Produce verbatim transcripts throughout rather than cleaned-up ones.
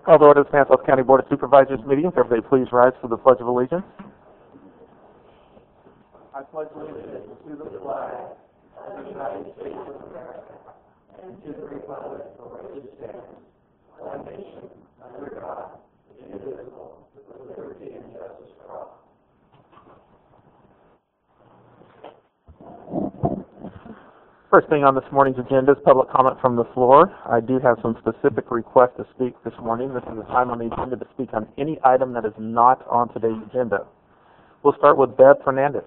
Call to order the Stanislaus County Board of Supervisors meeting. If everybody please rise for the Pledge of Allegiance. I pledge allegiance to the flag of the United States of America and to the republic for which it stands, one nation, under God, indivisible, with liberty and justice for all. First thing on this morning's agenda is public comment from the floor. I do have some specific requests to speak this morning. This is the time on the agenda to speak on any item that is not on today's agenda. We'll start with Bev Fernandez.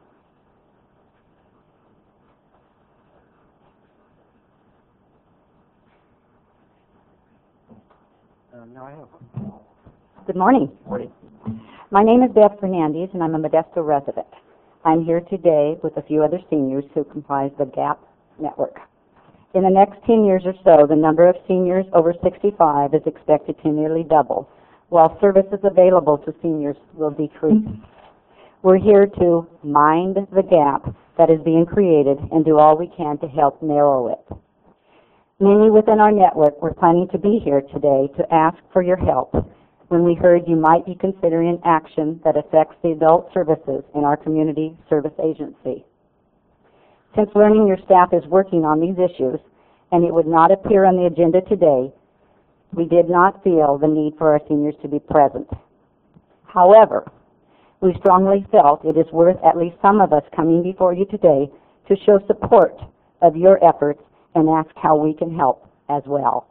Uh, now I have. Good morning. Morning. My name is Bev Fernandez, and I'm a Modesto resident. I'm here today with a few other seniors who comprise the GAP network. In the next ten years or so, the number of seniors over sixty-five is expected to nearly double, while services available to seniors will decrease. We're here to mind the gap that is being created and do all we can to help narrow it. Many within our network were planning to be here today to ask for your help when we heard you might be considering action that affects the adult services in our community service agency. Since learning your staff is working on these issues and it would not appear on the agenda today, we did not feel the need for our seniors to be present. However, we strongly felt it is worth at least some of us coming before you today to show support of your efforts and ask how we can help as well.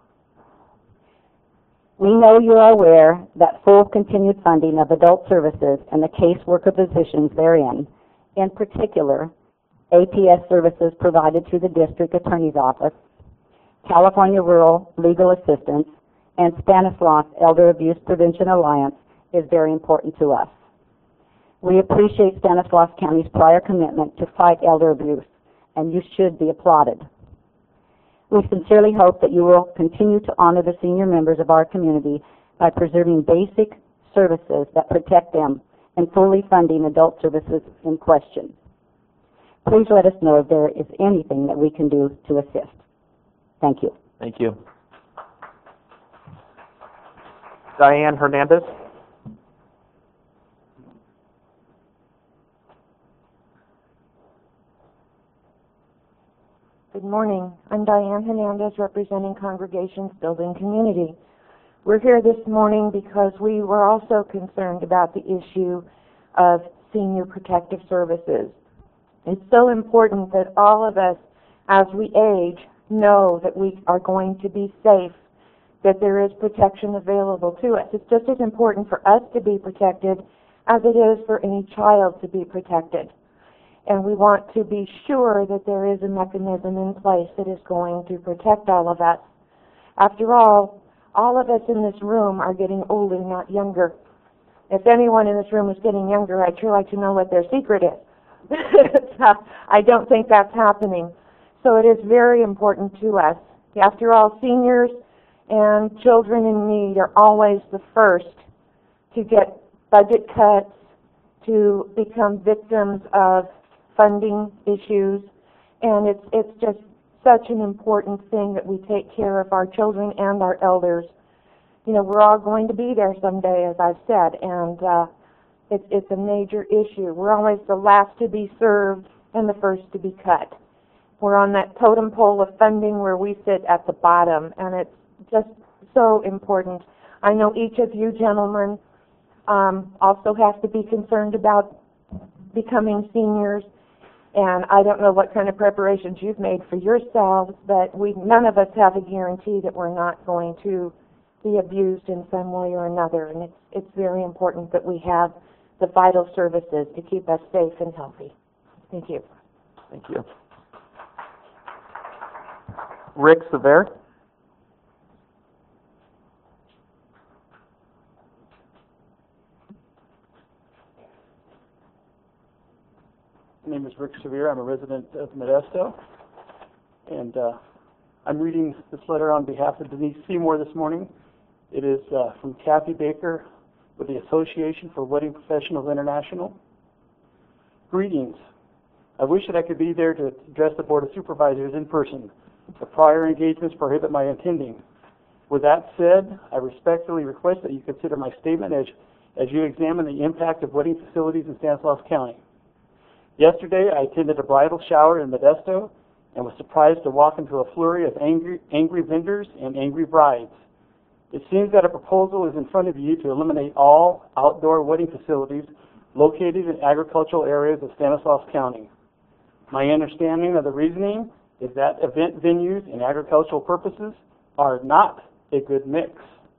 We know you are aware that full continued funding of adult services and the caseworker positions therein, in particular, A P S services provided through the District Attorney's Office, California Rural Legal Assistance, and Stanislaus Elder Abuse Prevention Alliance is very important to us. We appreciate Stanislaus County's prior commitment to fight elder abuse, and you should be applauded. We sincerely hope that you will continue to honor the senior members of our community by preserving basic services that protect them and fully funding adult services in question. Please let us know if there is anything that we can do to assist. Thank you. Thank you. Diane Hernandez. Good morning. I'm Diane Hernandez, representing Congregations Building Community. We're here this morning because we were also concerned about the issue of senior protective services. It's so important that all of us, as we age, know that we are going to be safe, that there is protection available to us. It's just as important for us to be protected as it is for any child to be protected. And we want to be sure that there is a mechanism in place that is going to protect all of us. After all, all of us in this room are getting older, not younger. If anyone in this room is getting younger, I'd sure like to know what their secret is. I don't think that's happening. So it is very important to us. After all, seniors and children in need are always the first to get budget cuts, to become victims of funding issues, and it's it's just such an important thing that we take care of our children and our elders. You know, we're all going to be there someday, as I've said, and uh, it's it's a major issue. We're always the last to be served and the first to be cut. We're on that totem pole of funding where we sit at the bottom, and it's just so important. I know each of you gentlemen um, also have to be concerned about becoming seniors. And I don't know what kind of preparations you've made for yourselves, but we none of us have a guarantee that we're not going to be abused in some way or another. And it's it's very important that we have the vital services to keep us safe and healthy. Thank you. Thank you. Rick Sever. My name is Rick Sevier. I'm a resident of Modesto, and uh, I'm reading this letter on behalf of Denise Seymour this morning. It is uh, from Kathy Baker with the Association for Wedding Professionals International. Greetings. I wish that I could be there to address the Board of Supervisors in person. The prior engagements prohibit my attending. With that said, I respectfully request that you consider my statement as, as you examine the impact of wedding facilities in Stanislaus County. Yesterday, I attended a bridal shower in Modesto and was surprised to walk into a flurry of angry, angry vendors and angry brides. It seems that a proposal is in front of you to eliminate all outdoor wedding facilities located in agricultural areas of Stanislaus County. My understanding of the reasoning is that event venues and agricultural purposes are not a good mix.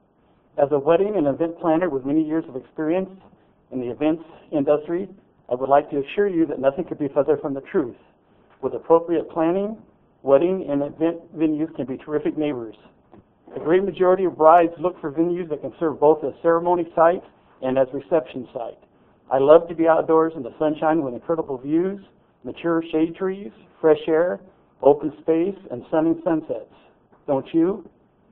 As a wedding and event planner with many years of experience in the events industry, I would like to assure you that nothing could be further from the truth. With appropriate planning, wedding and event venues can be terrific neighbors. A great majority of brides look for venues that can serve both as ceremony site and as reception site. I love to be outdoors in the sunshine with incredible views, mature shade trees, fresh air, open space, and stunning sunsets. Don't you?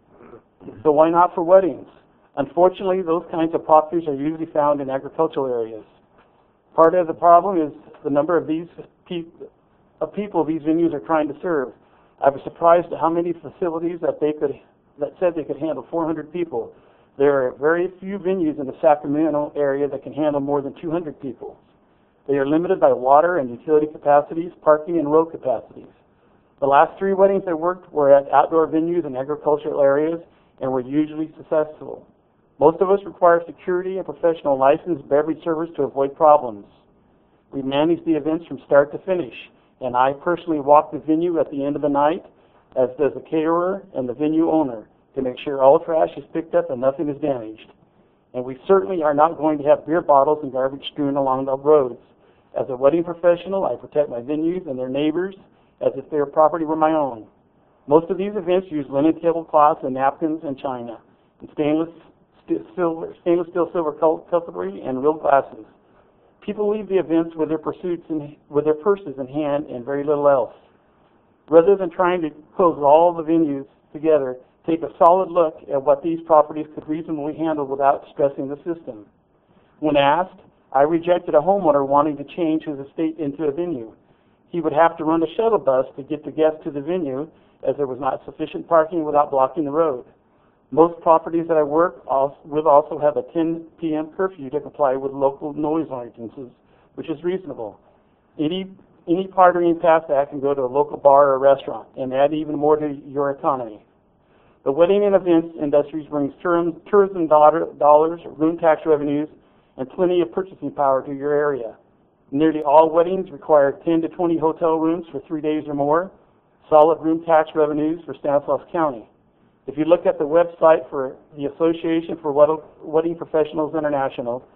So why not for weddings? Unfortunately, those kinds of properties are usually found in agricultural areas. Part of the problem is the number of these pe of people these venues are trying to serve. I was surprised at how many facilities that they could that said they could handle four hundred people. There are very few venues in the Sacramento area that can handle more than two hundred people. They are limited by water and utility capacities, parking, and road capacities. The last three weddings I worked were at outdoor venues in agricultural areas and were usually successful. Most of us require security and professional licensed beverage servers to avoid problems. We manage the events from start to finish, and I personally walk the venue at the end of the night, as does the caterer and the venue owner, to make sure all trash is picked up and nothing is damaged. And we certainly are not going to have beer bottles and garbage strewn along the roads. As a wedding professional, I protect my venues and their neighbors as if their property were my own. Most of these events use linen tablecloths and napkins and china, and stainless Silver, stainless steel silver cutlery and real glasses. People leave the events with their pursuits in, with their purses in hand and very little else. Rather than trying to close all the venues together, take a solid look at what these properties could reasonably handle without stressing the system. When asked, I rejected a homeowner wanting to change his estate into a venue. He would have to run a shuttle bus to get the guests to the venue, as there was not sufficient parking without blocking the road. Most properties that I work with also have a ten p m curfew to comply with local noise ordinances, which is reasonable. Any, any partying past that can go to a local bar or restaurant and add even more to your economy. The wedding and events industries brings tourism, tourism dollars, room tax revenues, and plenty of purchasing power to your area. Nearly all weddings require ten to twenty hotel rooms for three days or more, solid room tax revenues for Stanislaus County. If you look at the website for the Association for Wedding Professionals International,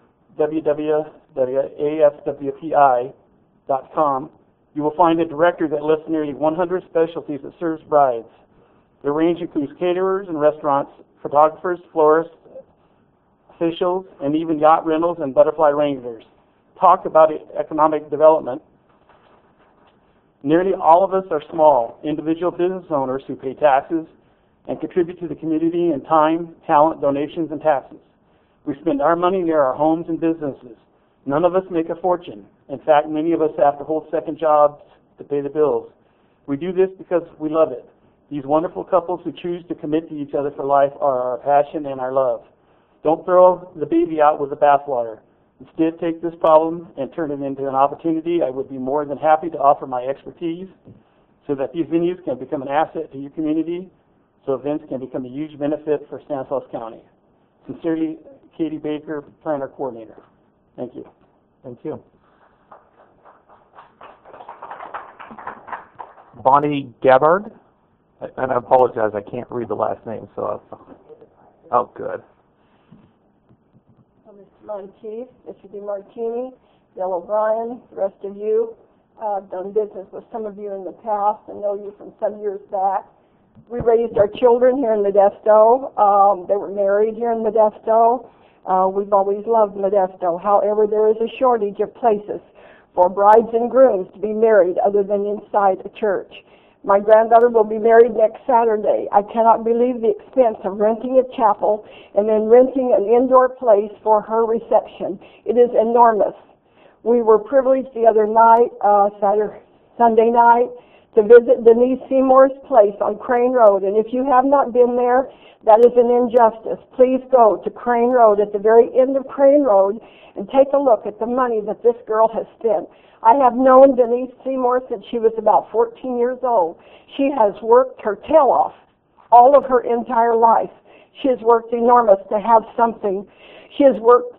w w w dot a s w p i dot com, you will find a directory that lists nearly one hundred specialties that serves brides. The range includes caterers and restaurants, photographers, florists, officials, and even yacht rentals and butterfly wranglers. Talk about economic development. Nearly all of us are small, individual business owners who pay taxes and contribute to the community in time, talent, donations, and taxes. We spend our money near our homes and businesses. None of us make a fortune. In fact, many of us have to hold second jobs to pay the bills. We do this because we love it. These wonderful couples who choose to commit to each other for life are our passion and our love. Don't throw the baby out with the bathwater. Instead, take this problem and turn it into an opportunity. I would be more than happy to offer my expertise so that these venues can become an asset to your community, so events can become a huge benefit for Stanislaus County. Sincerely, Katie Baker, Planner Coordinator. Thank you. Thank you. Bonnie Gabbard, and I apologize, I can't read the last name, so I'll, oh, good. Mister Monteith, Mister DeMartini, Bill O'Brien, the rest of you. Uh, I've done business with some of you in the past and know you from some years back. We raised our children here in Modesto. Um, they were married here in Modesto. Uh, we've always loved Modesto. However, there is a shortage of places for brides and grooms to be married other than inside a church. My granddaughter will be married next Saturday. I cannot believe the expense of renting a chapel and then renting an indoor place for her reception. It is enormous. We were privileged the other night, uh, Saturday, Sunday night, to visit Denise Seymour's place on Crane Road. And if you have not been there, that is an injustice. Please go to Crane Road at the very end of Crane Road and take a look at the money that this girl has spent. I have known Denise Seymour since she was about fourteen years old. She has worked her tail off all of her entire life. She has worked enormous to have something. She has worked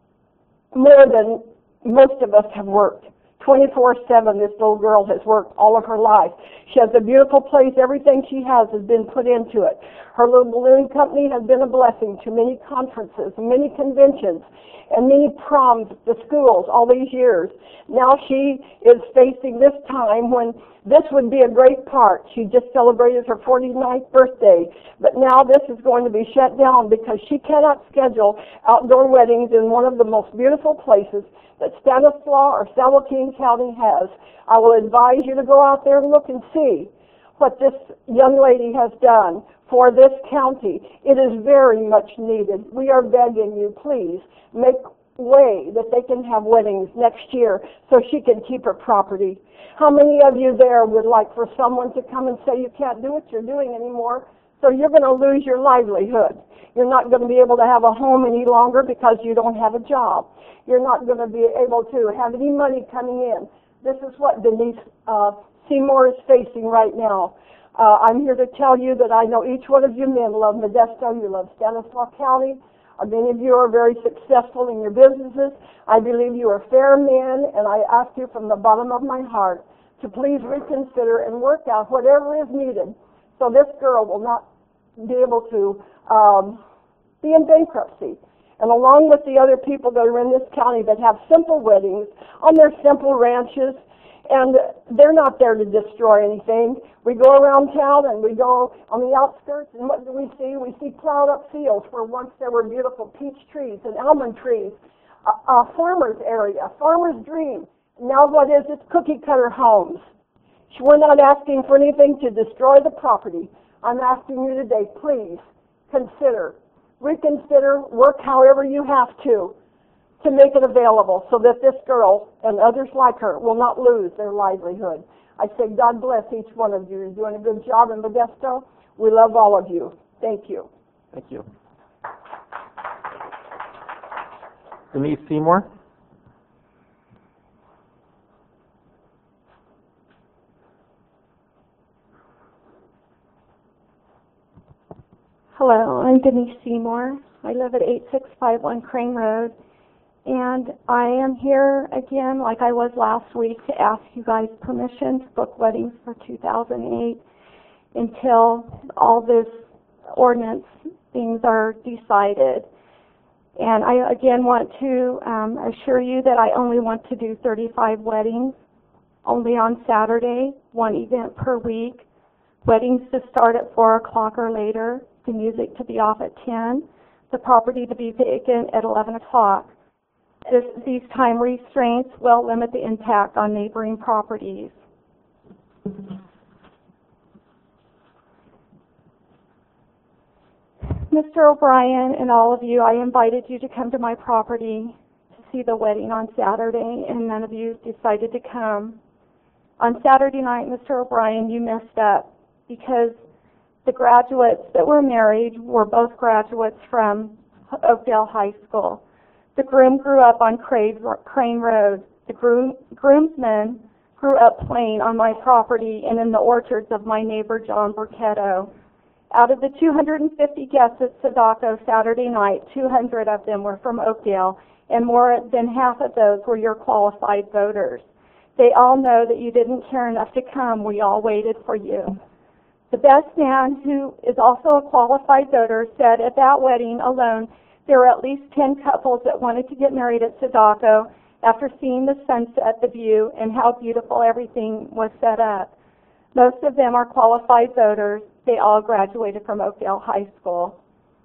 more than most of us have worked. twenty-four seven, this little girl has worked all of her life. She has a beautiful place. Everything she has has been put into it. Her little balloon company has been a blessing to many conferences, many conventions, and many proms at the schools all these years. Now she is facing this time when this would be a great part. She just celebrated her forty-ninth birthday, but now this is going to be shut down because she cannot schedule outdoor weddings in one of the most beautiful places that Stanislaus or San Joaquin County has. I will advise you to go out there and look and see what this young lady has done for this county. It is very much needed. We are begging you, please, make way that they can have weddings next year so she can keep her property. How many of you there would like for someone to come and say you can't do what you're doing anymore, so you're going to lose your livelihood? You're not going to be able to have a home any longer because you don't have a job. You're not going to be able to have any money coming in. This is what Denise uh, Seymour is facing right now. Uh, I'm here to tell you that I know each one of you men love Modesto. You love Stanislaus County. Uh, many of you are very successful in your businesses. I believe you are fair men, and I ask you from the bottom of my heart to please reconsider and work out whatever is needed so this girl will not be able to um, be in bankruptcy. And along with the other people that are in this county that have simple weddings on their simple ranches, and they're not there to destroy anything. We go around town and we go on the outskirts, and what do we see? We see plowed up fields where once there were beautiful peach trees and almond trees, a, a farmer's area, a farmer's dream. Now what is it? Cookie cutter homes. We're not asking for anything to destroy the property. I'm asking you today, please consider, reconsider, work however you have to, to make it available so that this girl and others like her will not lose their livelihood. I say God bless each one of you. You're doing a good job in Modesto. We love all of you. Thank you. Thank you. Denise Seymour. Hello, I'm Denise Seymour. I live at eight six five one Crane Road, and I am here again, like I was last week, to ask you guys permission to book weddings for two thousand eight until all this ordinance things are decided. And I again want to um, assure you that I only want to do thirty-five weddings, only on Saturday, one event per week. Weddings to start at four o'clock or later, the music to be off at ten, the property to be vacant at eleven o'clock. This, these time restraints will limit the impact on neighboring properties. Mister O'Brien and all of you, I invited you to come to my property to see the wedding on Saturday, and none of you decided to come. On Saturday night, Mister O'Brien, you messed up because the graduates that were married were both graduates from Oakdale High School. The groom grew up on Crane Road. The groom, groomsmen grew up playing on my property and in the orchards of my neighbor, John Burketto. Out of the two hundred fifty guests at Sadako Saturday night, two hundred of them were from Oakdale, and more than half of those were your qualified voters. They all know that you didn't care enough to come. We all waited for you. The best man, who is also a qualified voter, said at that wedding alone there were at least ten couples that wanted to get married at Sadako after seeing the sunset, the view, and how beautiful everything was set up. Most of them are qualified voters. They all graduated from Oakdale High School.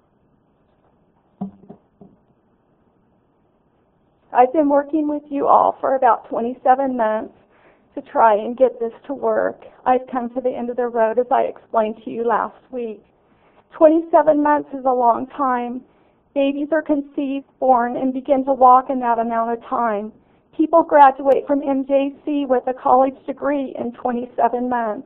I've been working with you all for about twenty-seven months to try and get this to work. I've come to the end of the road, as I explained to you last week. twenty-seven months is a long time. Babies are conceived, born, and begin to walk in that amount of time. People graduate from M J C with a college degree in twenty-seven months.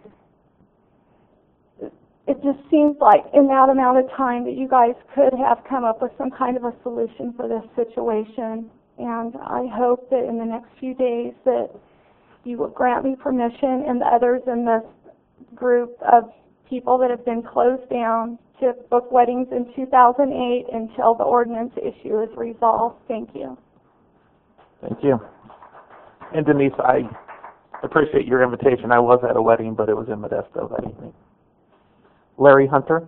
It just seems like in that amount of time that you guys could have come up with some kind of a solution for this situation. And I hope that in the next few days that you will grant me permission and the others in this group of people that have been closed down to book weddings in two thousand eight until the ordinance issue is resolved. Thank you. Thank you. And Denise, I appreciate your invitation. I was at a wedding, but it was in Modesto that evening. Larry Hunter.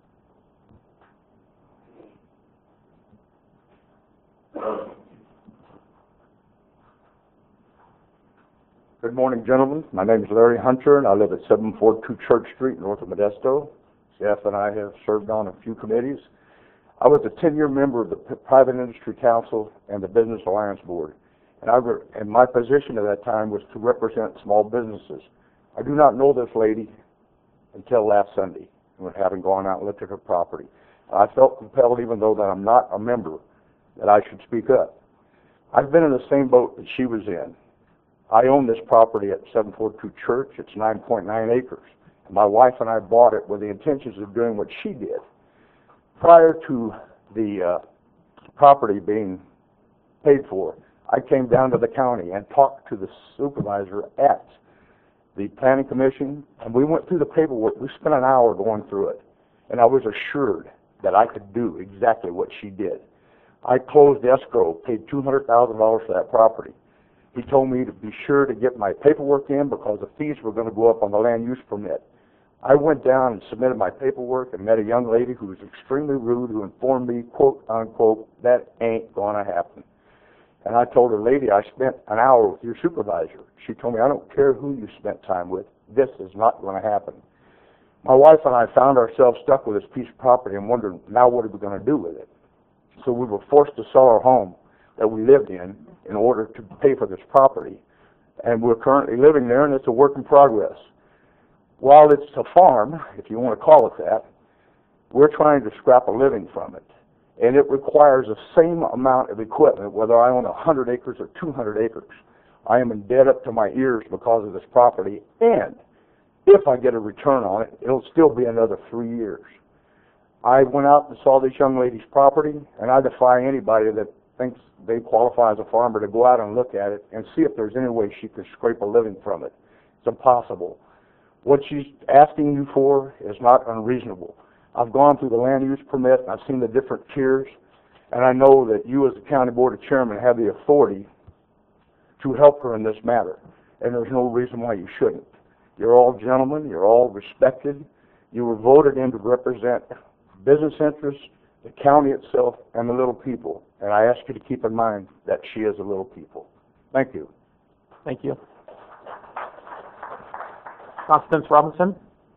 Good morning, gentlemen. My name is Larry Hunter, and I live at seven forty-two Church Street, north of Modesto. Jeff and I have served on a few committees. I was a ten-year member of the P- Private Industry Council and the Business Alliance Board, and, I re- and my position at that time was to represent small businesses. I do not know this lady until last Sunday, when having gone out and looked at her property. I felt compelled, even though that I'm not a member, that I should speak up. I've been in the same boat that she was in. I own this property at seven forty-two Church. It's nine point nine acres. My wife and I bought it with the intentions of doing what she did. Prior to the uh, property being paid for, I came down to the county and talked to the supervisor at the Planning Commission, and we went through the paperwork. We spent an hour going through it, and I was assured that I could do exactly what she did. I closed escrow, paid two hundred thousand dollars for that property. He told me to be sure to get my paperwork in because the fees were going to go up on the land use permit. I went down and submitted my paperwork and met a young lady who was extremely rude, who informed me, quote, unquote, that ain't going to happen. And I told her, lady, I spent an hour with your supervisor. She told me, I don't care who you spent time with. This is not going to happen. My wife and I found ourselves stuck with this piece of property and wondered, now what are we going to do with it? So we were forced to sell our home that we lived in in order to pay for this property. And we're currently living there, and it's a work in progress. While it's a farm, if you want to call it that, we're trying to scrap a living from it. And it requires the same amount of equipment, whether I own one hundred acres or two hundred acres. I am in debt up to my ears because of this property, and if I get a return on it, it'll still be another three years. I went out and saw this young lady's property, and I defy anybody that thinks they qualify as a farmer to go out and look at it and see if there's any way she could scrape a living from it. It's impossible. What she's asking you for is not unreasonable. I've gone through the land use permit, and I've seen the different tiers, and I know that you as the county board of chairman have the authority to help her in this matter, and there's no reason why you shouldn't. You're all gentlemen, you're all respected, you were voted in to represent business interests, the county itself, and the little people. And I ask you to keep in mind that she is a little people. Thank you. Thank you. Constance Robinson.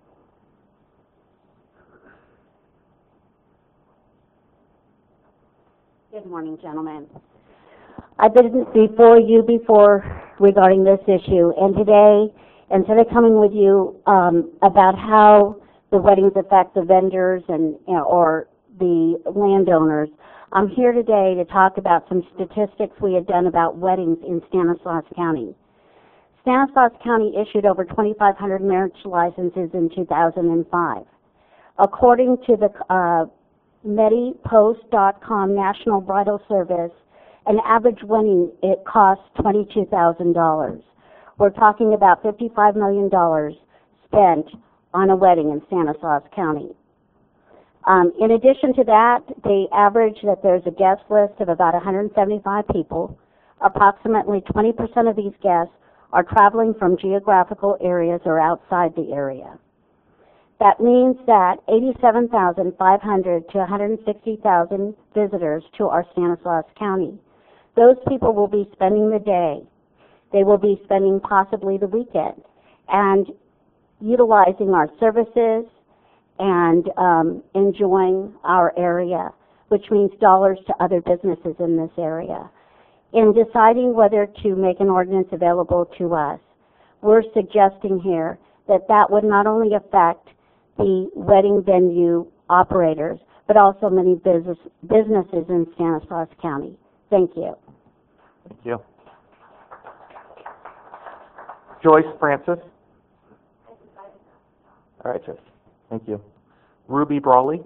Good morning, gentlemen. I've been before you before regarding this issue, and today, instead of coming with you um, about how the weddings affect the vendors and you know, or the landowners, I'm here today to talk about some statistics we have done about weddings in Stanislaus County. Stanislaus County issued over twenty-five hundred marriage licenses in two thousand five. According to the uh, Medipost dot com National Bridal Service, an average wedding, it costs twenty-two thousand dollars. We're talking about fifty-five million dollars spent on a wedding in Stanislaus County. Um, in addition to that, they average that there's a guest list of about one hundred seventy-five people. Approximately twenty percent of these guests are traveling from geographical areas or outside the area. That means that eighty-seven thousand five hundred to one hundred sixty thousand visitors to our Stanislaus County. Those people will be spending the day. They will be spending possibly the weekend and utilizing our services and um, enjoying our area, which means dollars to other businesses in this area. In deciding whether to make an ordinance available to us, we're suggesting here that that would not only affect the wedding venue operators, but also many business, businesses in Stanislaus County. Thank you. Thank you. Joyce Francis. All right, Joyce. Thank you. Ruby Brawley.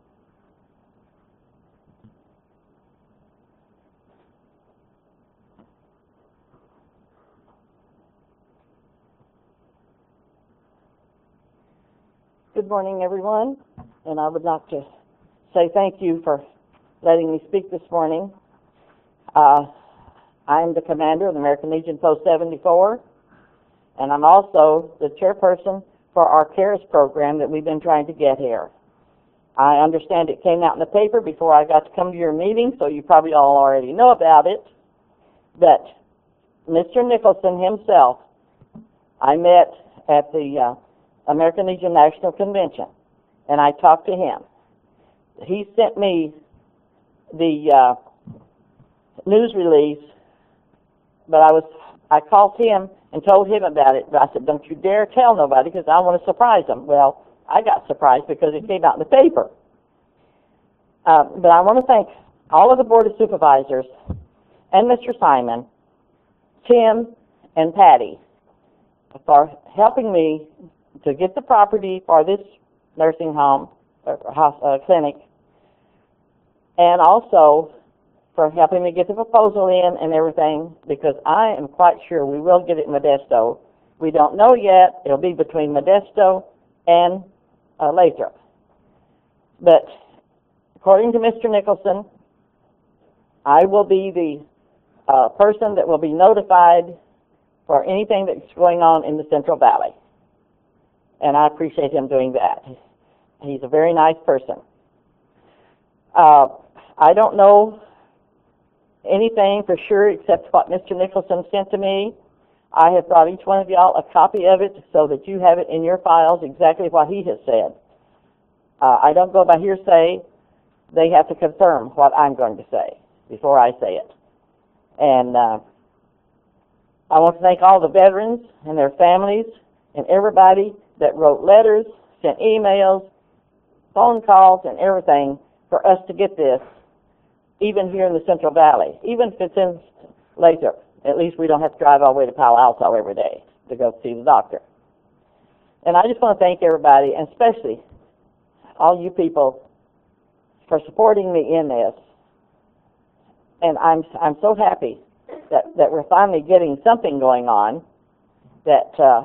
Good morning, everyone, and I would like to say thank you for letting me speak this morning. Uh, I'm the commander of the American Legion Post seventy-four, and I'm also the chairperson for our CARES program that we've been trying to get here. I understand it came out in the paper before I got to come to your meeting, so you probably all already know about it, but Mister Nicholson himself, I met at the uh, American Legion National Convention, and I talked to him. He sent me the uh, news release, but I was I called him and told him about it, but I said, don't you dare tell nobody because I want to surprise them. Well, I got surprised because it came out in the paper. Uh, but I want to thank all of the Board of Supervisors and Mister Simon, Tim, and Patty for helping me to get the property for this nursing home, or uh, clinic, and also for helping me get the proposal in and everything, because I am quite sure we will get it in Modesto. We don't know yet. It'll be between Modesto and uh, Lathrop. But according to Mister Nicholson, I will be the uh, person that will be notified for anything that's going on in the Central Valley. And I appreciate him doing that. He's a very nice person. Uh, I don't know anything for sure except what Mister Nicholson sent to me. I have brought each one of y'all a copy of it so that you have it in your files exactly what he has said. Uh, I don't go by hearsay. They have to confirm what I'm going to say before I say it. And uh, I want to thank all the veterans and their families and everybody that wrote letters, sent emails, phone calls, and everything for us to get this, even here in the Central Valley. Even if it's in Lathrop, at least we don't have to drive all the way to Palo Alto every day to go see the doctor. And I just want to thank everybody, and especially all you people, for supporting me in this. And I'm I'm so happy that, that we're finally getting something going on, that uh,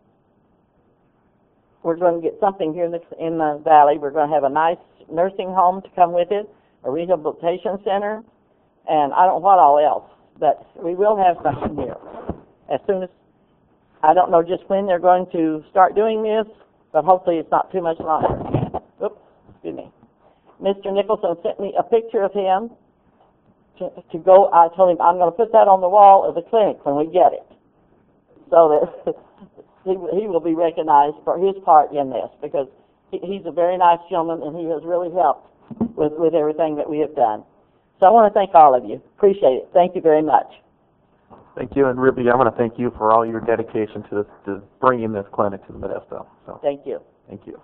we're going to get something here in the, in the valley. We're going to have a nice nursing home to come with it, a rehabilitation center, and I don't know what all else, but we will have something here. As soon as, I don't know just when they're going to start doing this, but hopefully it's not too much longer. Oops, excuse me. Mister Nicholson sent me a picture of him to, to go. I told him I'm going to put that on the wall of the clinic when we get it, so that he, he will be recognized for his part in this, because he, he's a very nice gentleman and he has really helped with, with everything that we have done. So I want to thank all of you. Appreciate it. Thank you very much. Thank you, and Ruby, I want to thank you for all your dedication to, this, to bringing this clinic to the Modesto. So, thank you. Thank you.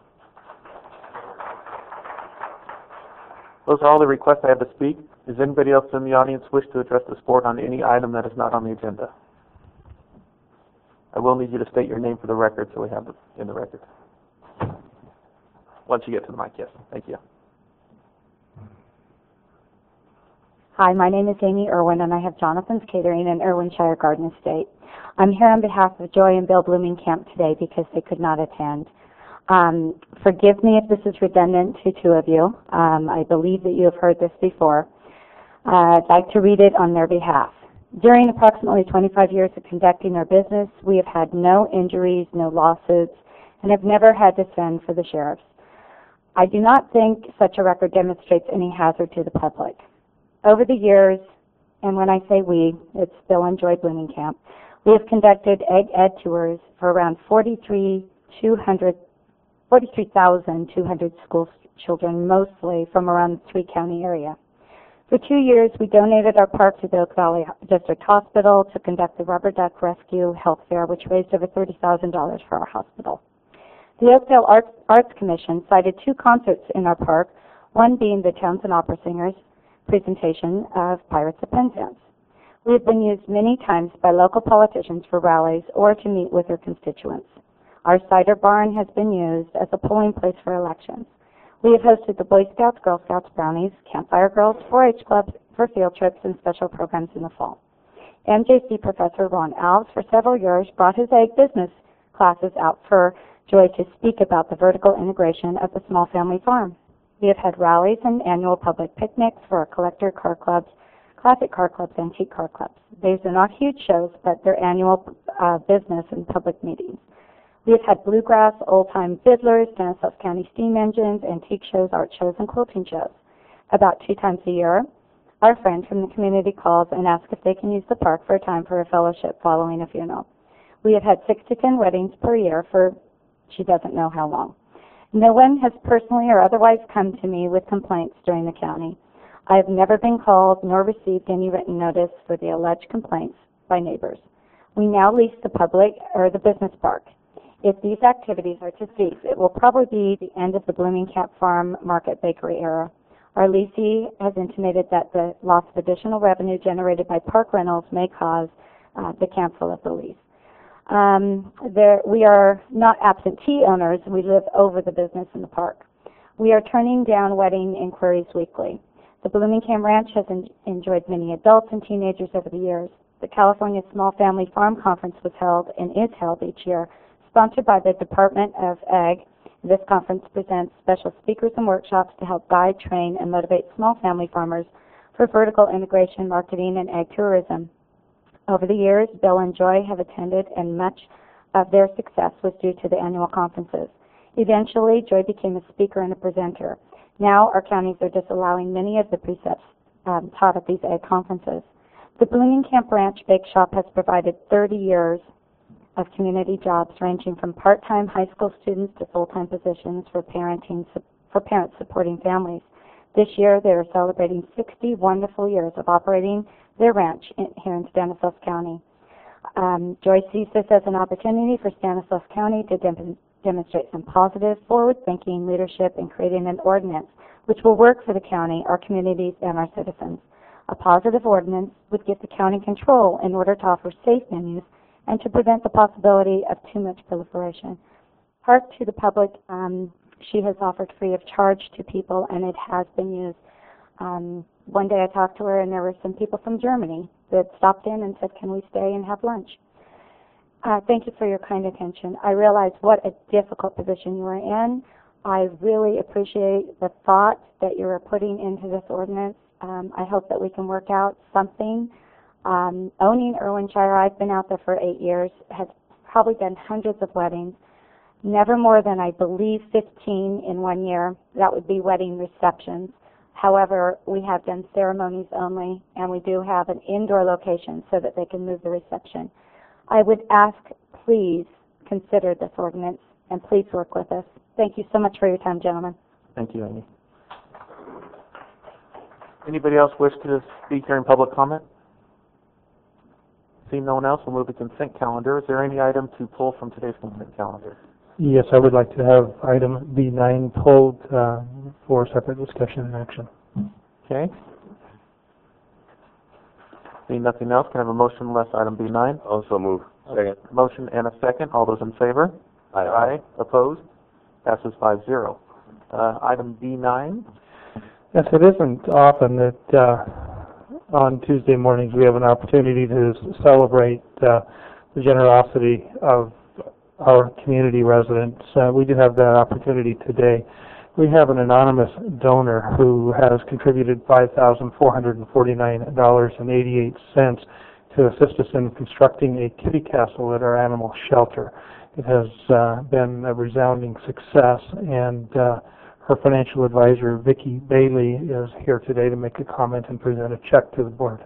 Those are all the requests I have to speak. Does anybody else in the audience wish to address this board on any item that is not on the agenda? I will need you to state your name for the record so we have it in the record. Once you get to the mic, yes. Thank you. Hi, my name is Amy Irwin, and I have Jonathan's Catering in Irwinshire Garden Estate. I'm here on behalf of Joy and Bill Bloomingcamp today because they could not attend. Um, forgive me if this is redundant to two of you. Um, I believe that you have heard this before. Uh, I'd like to read it on their behalf. During approximately twenty-five years of conducting our business, we have had no injuries, no lawsuits, and have never had to send for the sheriffs. I do not think such a record demonstrates any hazard to the public. Over the years, and when I say we, it's Bill and Joy Bloomingcamp, we have conducted egg ed tours for around forty-three thousand two hundred school children, mostly from around the three-county area. For two years, we donated our park to the Oak Valley District Hospital to conduct the Rubber Duck Rescue Health Fair, which raised over thirty thousand dollars for our hospital. The Oakdale Arts, Arts Commission cited two concerts in our park, one being the Townsend Opera Singers presentation of Pirates of Penzance. We have been used many times by local politicians for rallies or to meet with their constituents. Our cider barn has been used as a polling place for elections. We have hosted the Boy Scouts, Girl Scouts, Brownies, Campfire Girls, four H clubs for field trips and special programs in the fall. M J C Professor Ron Alves for several years brought his egg business classes out for Joy to speak about the vertical integration of the small family farm. We have had rallies and annual public picnics for our collector car clubs, classic car clubs, antique car clubs. These are not huge shows, but they're annual uh, business and public meetings. We have had bluegrass, old-time fiddlers, Stanislaus County steam engines, antique shows, art shows, and quilting shows. About two times a year, our friend from the community calls and asks if they can use the park for a time for a fellowship following a funeral. We have had six to ten weddings per year for she doesn't know how long. No one has personally or otherwise come to me with complaints during the county. I have never been called nor received any written notice for the alleged complaints by neighbors. We now lease the public or the business park. If these activities are to cease, it will probably be the end of the Blooming Cap Farm Market Bakery era. Our leasee has intimated that the loss of additional revenue generated by park rentals may cause uh, the cancel of the lease. Um, there, we are not absentee owners. We live over the business in the park. We are turning down wedding inquiries weekly. The Bloomington Ranch has en enjoyed many adults and teenagers over the years. The California Small Family Farm Conference was held and is held each year, sponsored by the Department of Ag. This conference presents special speakers and workshops to help guide, train, and motivate small family farmers for vertical integration, marketing, and ag tourism. Over the years, Bill and Joy have attended, and much of their success was due to the annual conferences. Eventually, Joy became a speaker and a presenter. Now, our counties are disallowing many of the precepts um, taught at these ag conferences. The Blooming Camp Ranch Bake Shop has provided thirty years of community jobs ranging from part-time high school students to full-time positions for parenting for parents supporting families. This year, they are celebrating sixty wonderful years of operating their ranch in, here in Stanislaus County. Um, Joy sees this as an opportunity for Stanislaus County to dem demonstrate some positive, forward-thinking leadership in creating an ordinance which will work for the county, our communities, and our citizens. A positive ordinance would give the county control in order to offer safe venues and to prevent the possibility of too much proliferation. Park to the public, um, she has offered free of charge to people, and it has been used. Um, one day I talked to her, and there were some people from Germany that stopped in and said, can we stay and have lunch? Uh, thank you for your kind attention. I realize what a difficult position you are in. I really appreciate the thought that you are putting into this ordinance. Um, I hope that we can work out something. Um, owning Irwinshire, I've been out there for eight years, has probably done hundreds of weddings, never more than, I believe, fifteen in one year. That would be wedding receptions. However, we have done ceremonies only, and we do have an indoor location so that they can move the reception. I would ask, please consider this ordinance, and please work with us. Thank you so much for your time, gentlemen. Thank you, Amy. Anybody else wish to speak during public comment? Seeing no one else, we'll move to consent calendar. Is there any item to pull from today's consent calendar? Yes, I would like to have item B nine pulled uh, for separate discussion and action. Okay. Seeing nothing else, can I have a motion unless item B nine? Also move. Second. Motion and a second. All those in favor? Aye. Aye. Opposed? Passes five zero. Uh, item B nine. Yes, it isn't often that uh, on Tuesday mornings we have an opportunity to celebrate uh, the generosity of our community residents. Uh, we do have that opportunity today. We have an anonymous donor who has contributed five thousand four hundred forty-nine dollars and eighty-eight cents to assist us in constructing a kitty castle at our animal shelter. It has uh, been a resounding success, and uh, her financial advisor, Vicki Bailey, is here today to make a comment and present a check to the board.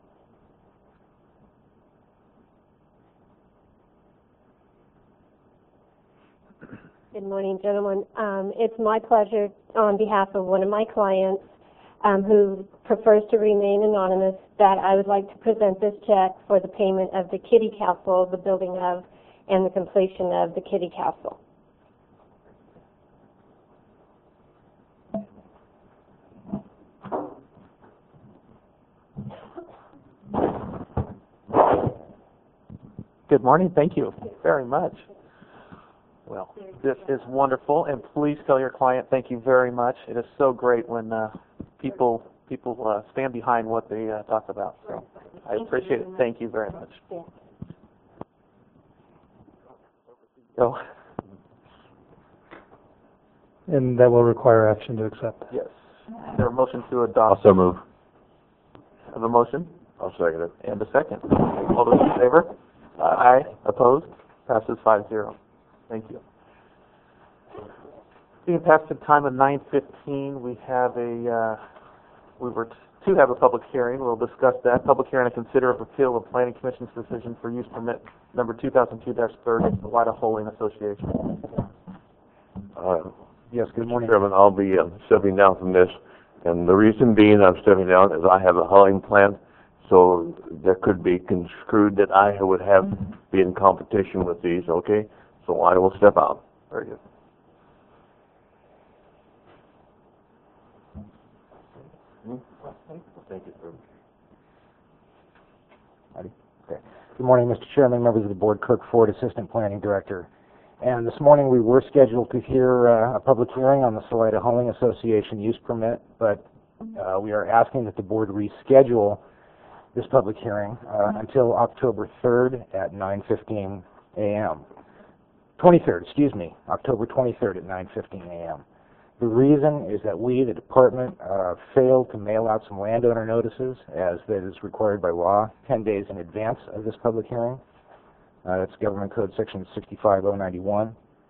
Good morning, gentlemen. Um, it's my pleasure, on behalf of one of my clients um, who prefers to remain anonymous, that I would like to present this check for the payment of the kitty castle, the building of, and the completion of the kitty castle. Good morning. Thank you very much. Well, this is wonderful, and please tell your client thank you very much. It is so great when uh, people people uh, stand behind what they uh, talk about. So I appreciate it. Thank you very much. So, And that will require action to accept. yes. Is there a motion to adopt? Also move. Have a motion I'll second it. and a second. All those in favor? Aye. Opposed? Passes five zero. Thank you. Being past the time of nine fifteen, we have a, uh, we were to have a public hearing. We'll discuss that. Public hearing to consider of appeal of Planning Commission's decision for use permit number two thousand two dash thirty, the Wida Holding Association. Uh, Yes, good morning. Chairman, I'll be uh, stepping down from this, and the reason being I'm stepping down is I have a hulling plan, so there could be construed that I would have be in competition with these. Okay, so I will step out. Very good. Thank you, sir. Okay. Good morning, Mister Chairman, members of the board. Kirk Ford, Assistant Planning Director. And this morning we were scheduled to hear uh, a public hearing on the Salida Holding Association use permit, but uh, we are asking that the board reschedule this public hearing uh, until October third at nine fifteen a m twenty-third, excuse me, October twenty-third at nine fifteen a m The reason is that we, the department, uh, failed to mail out some landowner notices, as that is required by law, ten days in advance of this public hearing. Uh, that's Government Code Section sixty-five oh ninety-one.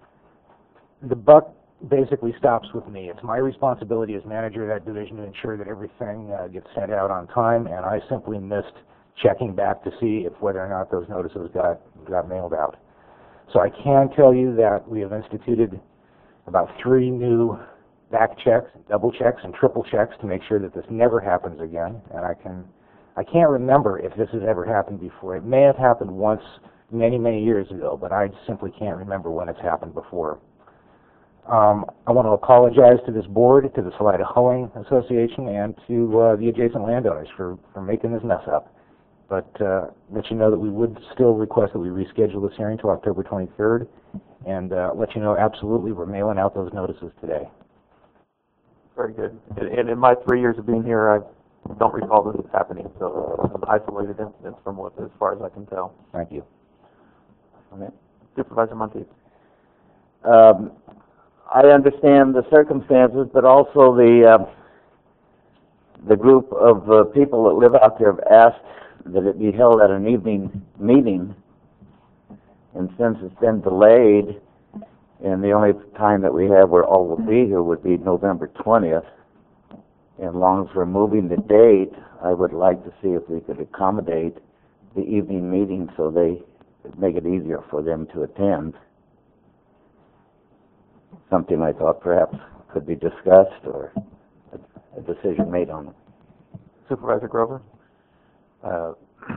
The buck basically stops with me. It's my responsibility as manager of that division to ensure that everything uh, gets sent out on time, and I simply missed checking back to see if whether or not those notices got, got mailed out. So I can tell you that we have instituted about three new back checks, double checks, and triple checks to make sure that this never happens again. And I can, I can't remember if this has ever happened before. It may have happened once many, many years ago, but I simply can't remember when it's happened before. Um, I want to apologize to this board, to the Salida Holding Association, and to uh, the adjacent landowners for, for making this mess up. But uh, let you know that we would still request that we reschedule this hearing to October twenty-third, and uh, let you know absolutely we're mailing out those notices today. Very good. And in my three years of being here, I don't recall this happening, so it's an isolated incident from what, as far as I can tell. Thank you. Okay. Supervisor Monteith. Um, I understand the circumstances, but also the uh, the group of uh, people that live out there have asked that it be held at an evening meeting, and since it's been delayed, and the only time that we have where all will be here would be November twentieth, and as long as we're moving the date, I would like to see if we could accommodate the evening meeting so they make it easier for them to attend. Something I thought perhaps could be discussed or a, a decision made on it. Supervisor Grover. Uh,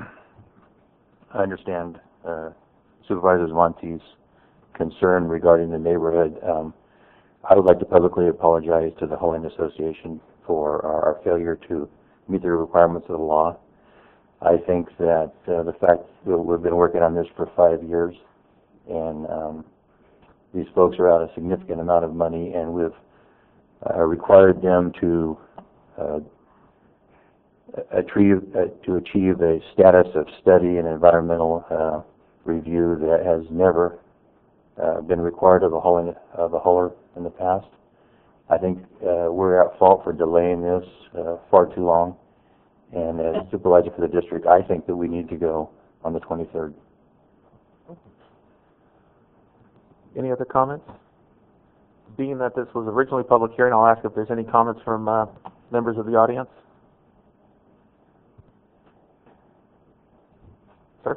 I understand uh, Supervisor Monteith's concern regarding the neighborhood. Um, I would like to publicly apologize to the Holding Association for our, our failure to meet the requirements of the law. I think that uh, the fact that we've been working on this for five years and um, these folks are out a significant amount of money, and we've uh, required them to uh, achieve, uh, to achieve a status of study and environmental uh, review that has never uh, been required of a hauling, of a hauler in the past. I think uh, we're at fault for delaying this uh, far too long, and as supervisor for the district, I think that we need to go on the twenty-third. Any other comments? Being that this was originally a public hearing, I'll ask if there's any comments from uh, members of the audience. Sir?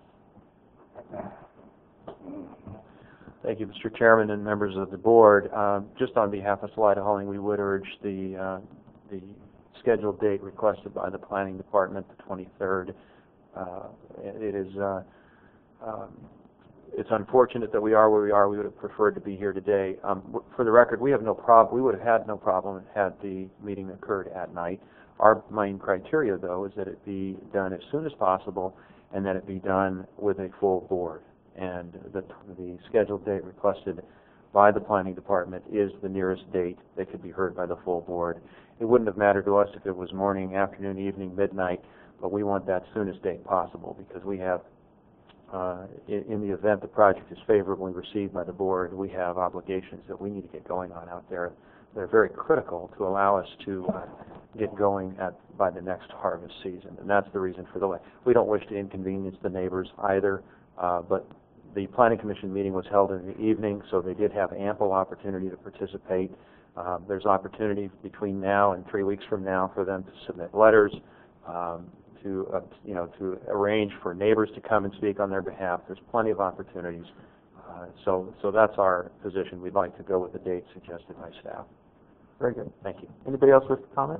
Thank you, Mister Chairman and members of the board. Uh, just on behalf of Salida Holding, we would urge the uh, the scheduled date requested by the Planning Department, the twenty-third. Uh, it is uh, um, it's unfortunate that we are where we are. We would have preferred to be here today. Um, for the record, we have no problem. We would have had no problem had the meeting occurred at night. Our main criteria, though, is that it be done as soon as possible and that it be done with a full board. And the, the scheduled date requested by the planning department is the nearest date that could be heard by the full board. It wouldn't have mattered to us if it was morning, afternoon, evening, midnight, but we want that soonest date possible because we have, uh, in, in the event the project is favorably received by the board, we have obligations that we need to get going on out there. They're very critical to allow us to uh, get going at by the next harvest season, and that's the reason for the delay. We don't wish to inconvenience the neighbors either, uh, but the Planning Commission meeting was held in the evening, so they did have ample opportunity to participate. Um, there's opportunity between now and three weeks from now for them to submit letters, um, to uh, you know, to arrange for neighbors to come and speak on their behalf. There's plenty of opportunities. Uh, so, so that's our position. We'd like to go with the date suggested by staff. Very good. Thank you. Anybody else wish to comment?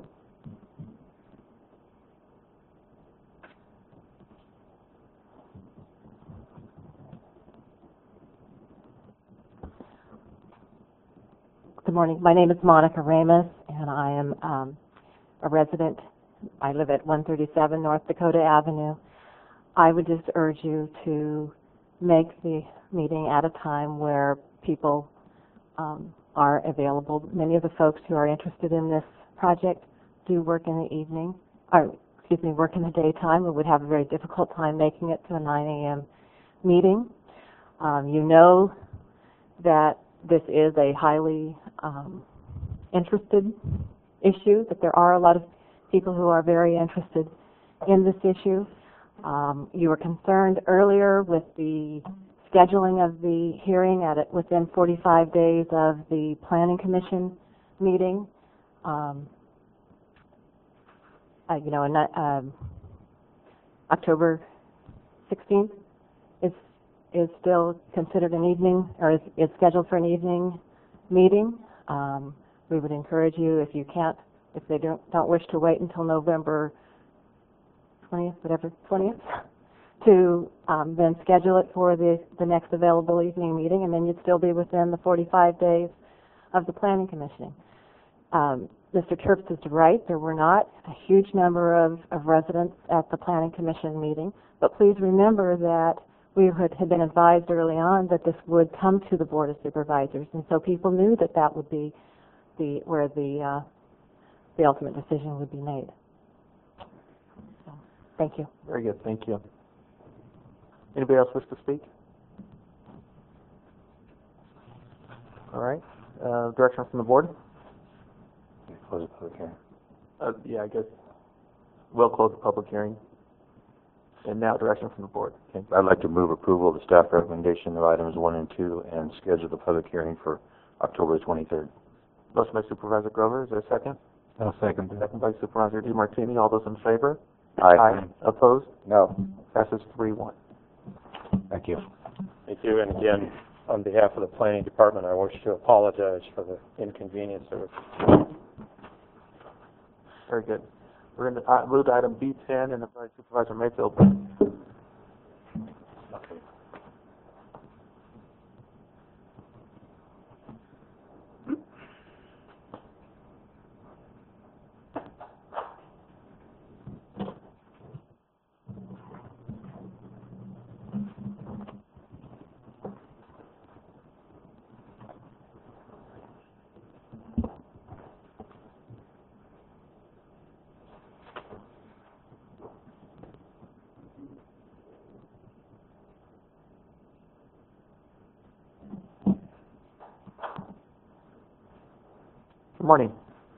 Good morning. My name is Monica Ramos, and I am um, a resident. I live at one thirty-seven North Dakota Avenue. I would just urge you to make the meeting at a time where people um, are available. Many of the folks who are interested in this project do work in the evening, or excuse me, work in the daytime. We would have a very difficult time making it to a nine A M meeting. Um, you know that this is a highly um, interested issue, that there are a lot of people who are very interested in this issue. Um, you were concerned earlier with the scheduling of the hearing at it within forty-five days of the Planning Commission meeting. Um, uh, you know, in, um, October sixteenth is is still considered an evening, or is, is scheduled for an evening meeting. Um, we would encourage you, if you can't, if they don't don't wish to wait until November twentieth, whatever, twentieth, to um, then schedule it for the, the next available evening meeting, and then you'd still be within the forty-five days of the Planning Commission. Um, Mister Terps is right. There were not a huge number of, of residents at the Planning Commission meeting, but please remember that we had, had been advised early on that this would come to the Board of Supervisors, and so people knew that that would be the where the uh, the ultimate decision would be made. So, thank you. Very good. Thank you. Anybody else wish to speak? All right. Uh, direction from the board? Close the public hearing. Uh, yeah, I guess we'll close the public hearing. And now direction from the board. Okay. I'd like to move approval of the staff recommendation of items one and two and schedule the public hearing for October twenty-third. Motion by Supervisor Grover. Is there a second? I'll second. Second by Supervisor DeMartini. All those in favor? Aye. Aye. Opposed? No. Passes three one. Thank you. Thank you. And again, on behalf of the Planning Department, I wish to apologize for the inconvenience that was. Very good. We're going to uh, move to item B ten and invite Supervisor Mayfield. Good morning.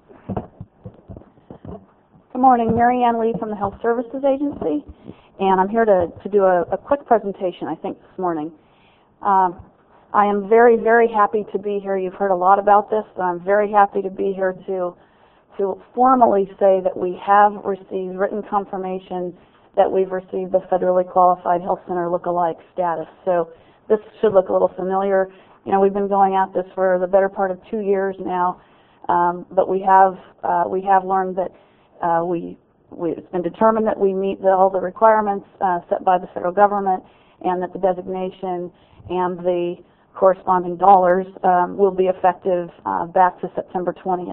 Good morning. Mary Ann Lee from the Health Services Agency, and I'm here to, to do a, a quick presentation, I think, this morning. Um, I am very, very happy to be here. You've heard a lot about this, but I'm very happy to be here to, to formally say that we have received written confirmation that we've received the federally qualified health center lookalike status. So this should look a little familiar. You know, we've been going at this for the better part of two years now. Um, but we have uh, we have learned that uh, we, we it's been determined that we meet the, all the requirements uh, set by the federal government, and that the designation and the corresponding dollars um, will be effective uh, back to September twentieth.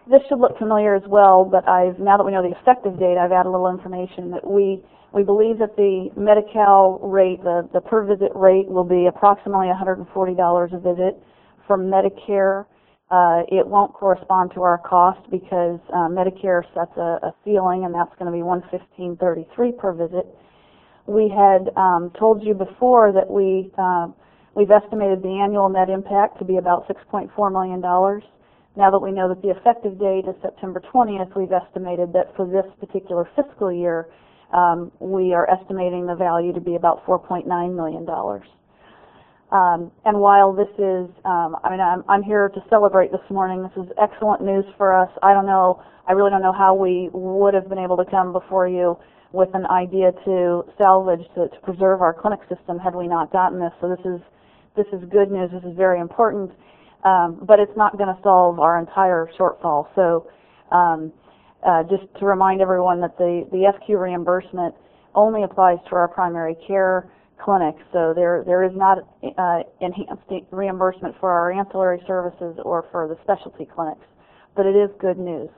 this should look familiar as well, but I've, now that we know the effective date, I've added a little information that we, we believe that the Medi-Cal rate, the, the per visit rate will be approximately one hundred forty dollars a visit. For Medicare, uh, it won't correspond to our cost because uh, Medicare sets a, a ceiling, and that's going to be one hundred fifteen dollars and thirty-three cents per visit. We had um, told you before that we, uh, we've estimated the annual net impact to be about six point four million dollars. Now that we know that the effective date is September twentieth, we've estimated that for this particular fiscal year, um, we are estimating the value to be about four point nine million dollars. Um, and while this is, um, I mean, I'm, I'm here to celebrate this morning. This is excellent news for us. I don't know, I really don't know how we would have been able to come before you with an idea to salvage, to, to preserve our clinic system had we not gotten this. So this is, this is good news. This is very important. Um, but it's not going to solve our entire shortfall. So um, uh, just to remind everyone that the, the F Q reimbursement only applies to our primary care clinics. So there, there is not uh, enhanced reimbursement for our ancillary services or for the specialty clinics. But it is good news.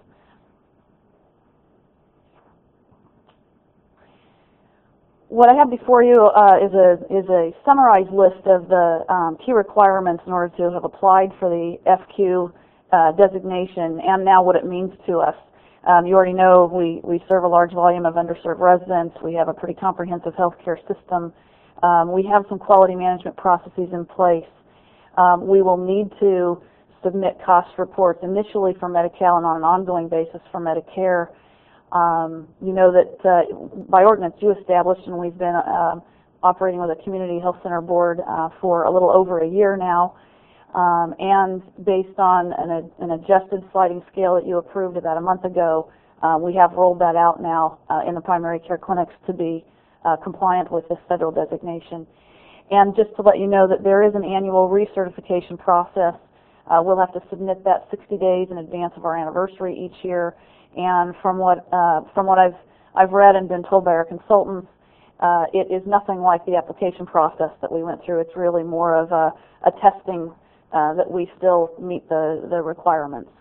What I have before you uh, is a is a summarized list of the um, key requirements in order to have applied for the F Q uh, designation, and now what it means to us. Um, you already know we we serve a large volume of underserved residents. We have a pretty comprehensive healthcare system. Um, we have some quality management processes in place. Um, we will need to submit cost reports initially for Medi-Cal and on an ongoing basis for Medicare. Um, you know that uh, by ordinance you established, and we've been uh, operating with a community health center board uh, for a little over a year now, um, and based on an, an adjusted sliding scale that you approved about a month ago, uh, we have rolled that out now uh, in the primary care clinics to be uh, compliant with this federal designation. And just to let you know that there is an annual recertification process. Uh, we'll have to submit that sixty days in advance of our anniversary each year. And from what uh, from what I've I've read and been told by our consultants, uh, it is nothing like the application process that we went through. It's really more of a, a testing uh, that we still meet the the requirements.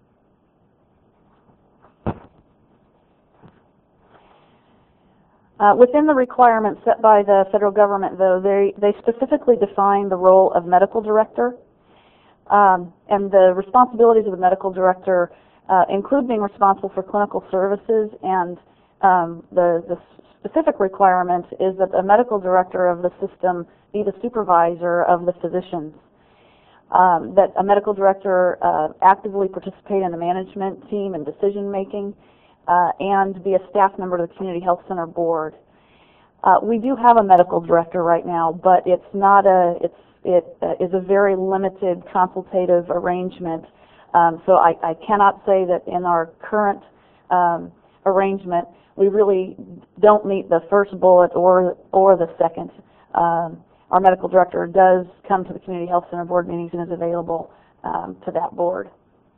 Uh, within the requirements set by the federal government, though, they they specifically define the role of medical director, um, and the responsibilities of the medical director. Uh, include being responsible for clinical services, and um, the, the specific requirement is that the medical director of the system be the supervisor of the physicians. Um, that a medical director uh, actively participate in the management team and decision making, uh, and be a staff member of the Community Health Center board. Uh, we do have a medical director right now, but it's not a, it's, it uh, is a very limited consultative arrangement. Um, so I, I cannot say that in our current um, arrangement we really don't meet the first bullet or or the second. Um, our medical director does come to the Community Health Center board meetings and is available um, to that board.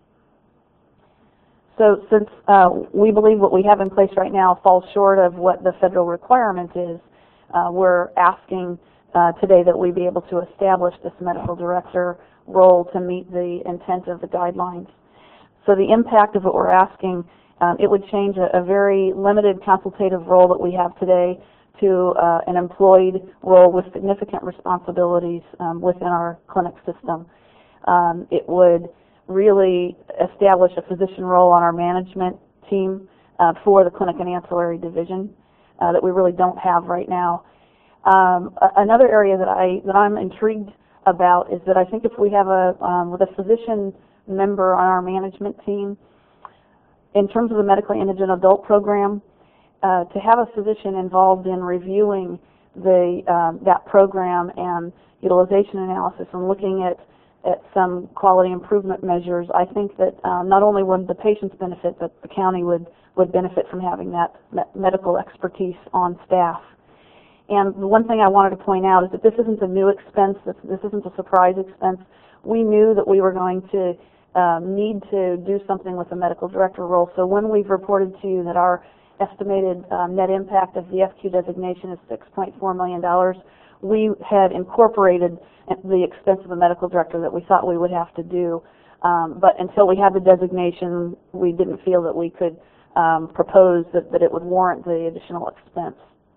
So since uh, we believe what we have in place right now falls short of what the federal requirement is, uh, we're asking uh, today that we be able to establish this medical director role to meet the intent of the guidelines. So the impact of what we're asking, um, it would change a, a very limited consultative role that we have today to uh, an employed role with significant responsibilities um, within our clinic system. Um, it would really establish a physician role on our management team uh, for the clinic and ancillary division uh, that we really don't have right now. Um, another area that I that I'm intrigued about is that I think if we have a um, with a physician member on our management team, in terms of the medically indigent adult program, uh, to have a physician involved in reviewing the um, that program and utilization analysis and looking at at some quality improvement measures, I think that um, not only would the patients benefit, but the county would would benefit from having that me medical expertise on staff. And the one thing I wanted to point out is that this isn't a new expense. This, this isn't a surprise expense. We knew that we were going to um, need to do something with the medical director role. So when we've reported to you that our estimated um, net impact of the F Q designation is six point four million dollars, we had incorporated the expense of a medical director that we thought we would have to do. Um, but until we had the designation, we didn't feel that we could um, propose that, that it would warrant the additional expense.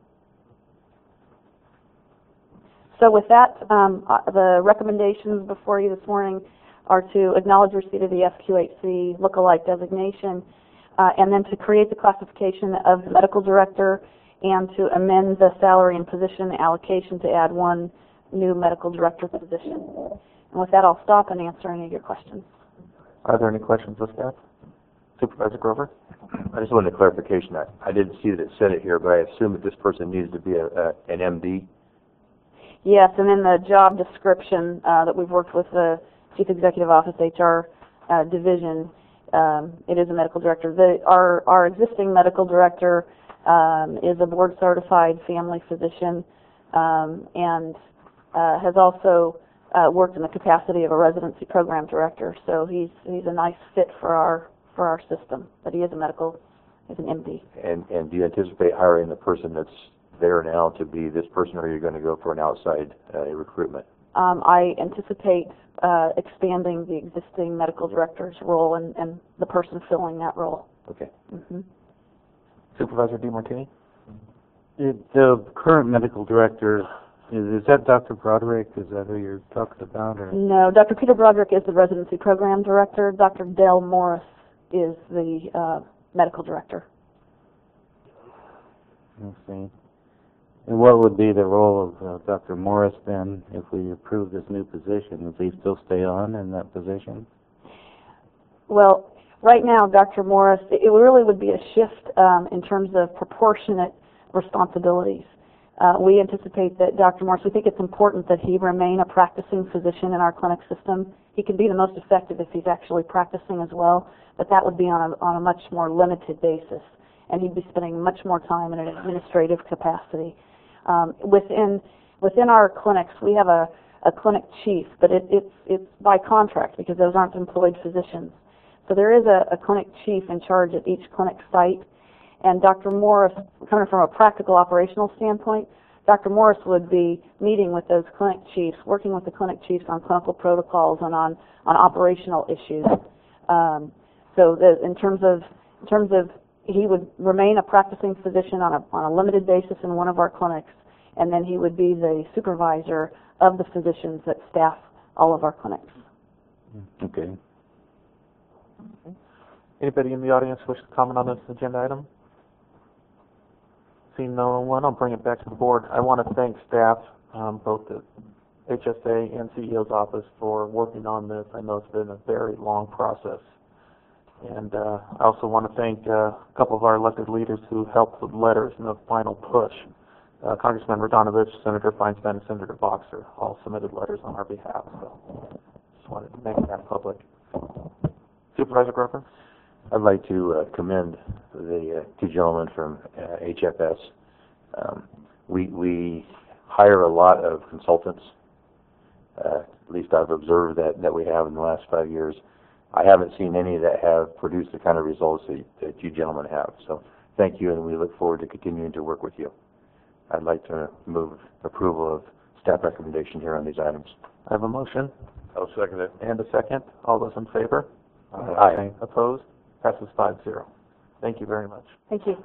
So with that, um, uh, the recommendations before you this morning are to acknowledge receipt of the F Q H C lookalike designation, uh, and then to create the classification of the medical director and to amend the salary and position allocation to add one new medical director position. And with that, I'll stop and answer any of your questions. Are there any questions of staff? Supervisor Grover? I just wanted a clarification. I, I didn't see that it said it here, but I assume that this person needs to be a, a, an M D. Yes, and in the job description uh, that we've worked with the Chief Executive Office H R uh, division, um, it is a medical director. The, our, our existing medical director um, is a board-certified family physician um, and uh, has also uh, worked in the capacity of a residency program director. So he's he's a nice fit for our for our system. But he is a medical, he's an M D. And and do you anticipate hiring the person that's there now to be this person, or are you going to go for an outside uh, recruitment? Um, I anticipate uh, expanding the existing medical director's role and, and the person filling that role. Okay. Mm-hmm. Supervisor DeMartini? It, the current medical director, is, is that Doctor Broderick? Is that who you're talking about? Or? No, Doctor Peter Broderick is the residency program director. Doctor Dell Morris is the uh, medical director. I see. And what would be the role of uh, Doctor Morris then if we approve this new position? Does he still stay on in that position? Well, right now, Doctor Morris, it really would be a shift um, in terms of proportionate responsibilities. Uh, we anticipate that Doctor Morris, we think it's important that he remain a practicing physician in our clinic system. He can be the most effective if he's actually practicing as well, but that would be on a, on a much more limited basis, and he'd be spending much more time in an administrative capacity. Um, within within our clinics, we have a, a clinic chief, but it, it's it's by contract because those aren't employed physicians. So there is a, a clinic chief in charge at each clinic site, and Doctor Morris, coming from a practical operational standpoint, Doctor Morris would be meeting with those clinic chiefs, working with the clinic chiefs on clinical protocols and on, on operational issues. Um, so the, in terms of in terms of he would remain a practicing physician on a, on a limited basis in one of our clinics, and then he would be the supervisor of the physicians that staff all of our clinics. Okay. Anybody in the audience wish to comment on this agenda item? Seeing no one, I'll bring it back to the board. I want to thank staff, um, both the H S A and C E O's office, for working on this. I know it's been a very long process. And uh, I also want to thank uh, a couple of our elected leaders who helped with letters in the final push. Uh, Congressman Radonovich, Senator Feinstein, and Senator Boxer all submitted letters on our behalf. So just wanted to make that public. Supervisor Grover? I'd like to uh, commend the uh, two gentlemen from uh, H F S. Um, we, we hire a lot of consultants. Uh, at least I've observed that, that we have in the last five years. I haven't seen any that have produced the kind of results that, that you gentlemen have. So thank you, and we look forward to continuing to work with you. I'd like to move approval of staff recommendation here on these items. I have a motion. I'll second it. And a second. All those in favor? Aye. Opposed? Passes five zero. Thank you very much. Thank you.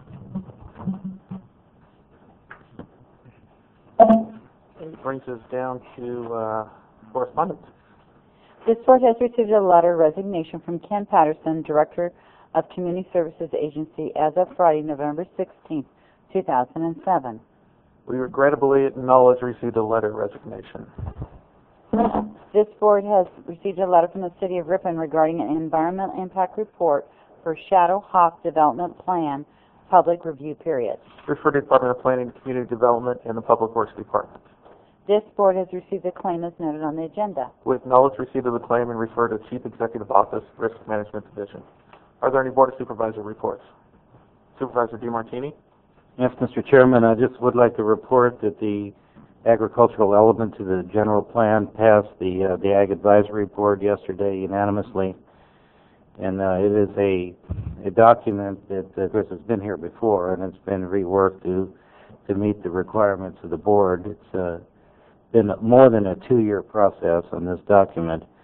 It brings us down to uh, correspondence. This board has received a letter of resignation from Ken Patterson, Director of Community Services Agency, as of Friday, November sixteenth, two thousand seven. We regrettably acknowledge received a letter of resignation. This board has received a letter from the City of Ripon regarding an environmental impact report for Shadow Hawk Development Plan public review period. Refer to Department of Planning and Community Development and the Public Works Department. This board has received a claim as noted on the agenda. We acknowledge receipt of the claim and refer to Chief Executive Office, Risk Management Division. Are there any Board of Supervisor reports? Supervisor DeMartini? Yes, Mister Chairman, I just would like to report that the agricultural element to the general plan passed the uh, the Ag Advisory Board yesterday unanimously, and uh, it is a a document that, uh, of course, has been here before, and it's been reworked to to meet the requirements of the board. It's uh, been more than a two-year process on this document,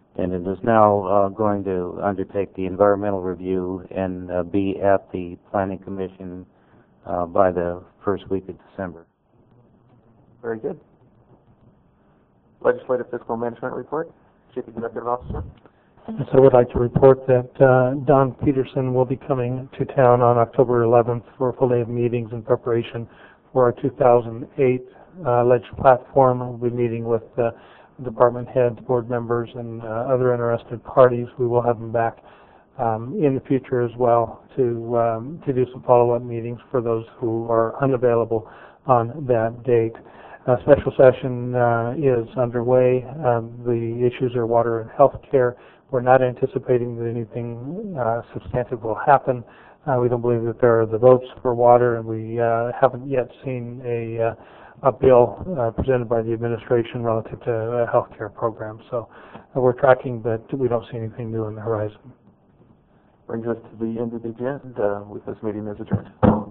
and it is now uh, going to undertake the environmental review and uh, be at the Planning Commission uh, by the first week of December. Very good. Legislative Fiscal Management Report, Chief Executive Officer. And so I would like to report that uh, Don Peterson will be coming to town on October eleventh for a full day of meetings in preparation for our two thousand eight uh, Ledge platform. We'll be meeting with uh, department heads, board members, and uh, other interested parties. We will have him back um, in the future as well to um, to do some follow-up meetings for those who are unavailable on that date. A special session uh, is underway. Um, the issues are water and health care. We're not anticipating that anything uh, substantive will happen. Uh, we don't believe that there are the votes for water, and we uh, haven't yet seen a, uh, a bill uh, presented by the administration relative to a health care program. So uh, we're tracking, but we don't see anything new on the horizon. Brings us to the end of the agenda. With this meeting is adjourned.